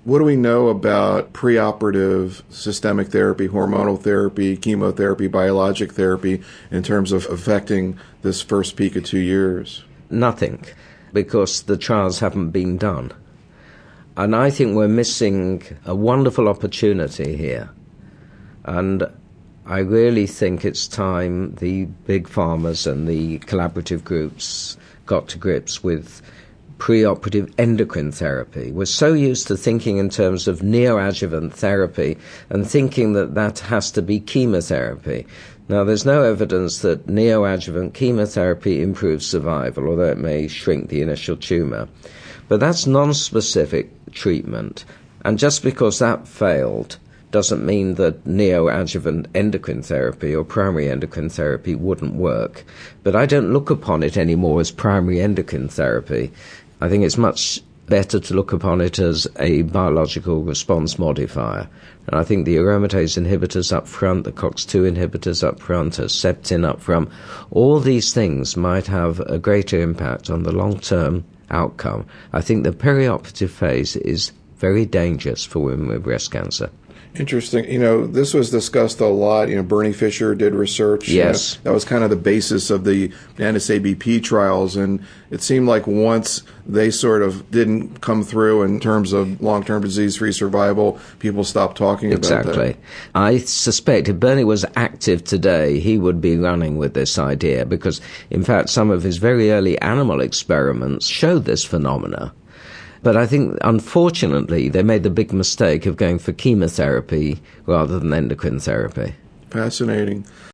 What do we know about preoperative systemic therapy, hormonal therapy, chemotherapy, biologic therapy in terms of affecting this first peak of 2 years? Nothing, because the trials haven't been done. And I think we're missing a wonderful opportunity here. And I really think it's time the big pharmas and the collaborative groups got to grips with preoperative endocrine therapy. We're so used to thinking in terms of neoadjuvant therapy and thinking that that has to be chemotherapy. Now, there's no evidence that neoadjuvant chemotherapy improves survival, although it may shrink the initial tumour. But that's non-specific treatment. And just because that failed doesn't mean that neoadjuvant endocrine therapy or primary endocrine therapy wouldn't work. But I don't look upon it anymore as primary endocrine therapy. I think it's much better to look upon it as a biological response modifier. And I think the aromatase inhibitors up front, the COX-2 inhibitors up front, Herceptin up front, all these things might have a greater impact on the long-term outcome. I think the perioperative phase is very dangerous for women with breast cancer. Interesting. This was discussed a lot. Bernie Fisher did research. Yes. That was kind of the basis of the NSABP trials. And it seemed like once they sort of didn't come through in terms of long-term disease-free survival, people stopped talking about that. Exactly. I suspect if Bernie was active today, he would be running with this idea because, in fact, some of his very early animal experiments showed this phenomena. But I think, unfortunately, they made the big mistake of going for chemotherapy rather than endocrine therapy. Fascinating.